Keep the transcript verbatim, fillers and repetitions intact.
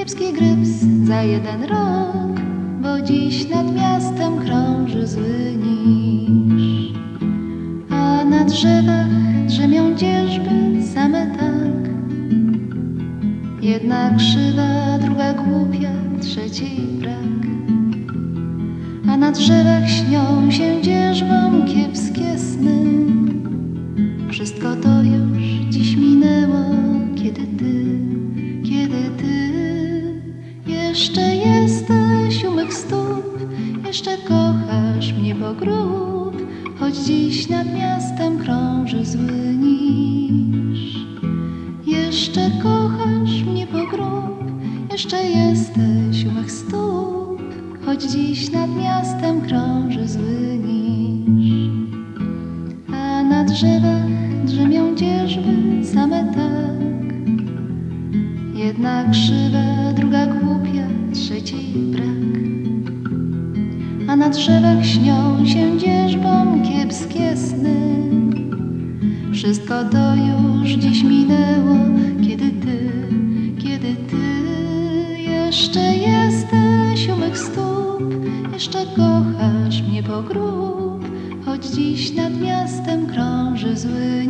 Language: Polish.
kiepski gryps za jeden rok, bo dziś nad miastem krąży zły niż. A na drzewach drzemią dzierżby same tak. Jedna krzywa, druga głupia, trzeciej brak. A na drzewach śnią się dzierżbą kiepskie sny. Wszystko to już dziś minęło, kiedy ty, kiedy ty jeszcze jesteś u mych stóp, jeszcze kochasz mnie po grób, choć dziś nad miastem krąży zły niż. Jeszcze kochasz mnie po grób, jeszcze jesteś u mych stóp, choć dziś nad miastem krąży zły niż. A na drzewach drzemią dzierżby same tak. Jedna krzywa, druga głupia, trzeciej brak. A na drzewach śnią się dzierżbą kiepskie sny. Wszystko to już dziś minęło, kiedy ty, kiedy ty jeszcze jesteś u mych stóp, jeszcze kochasz mnie po grób, choć dziś nad miastem krąży zły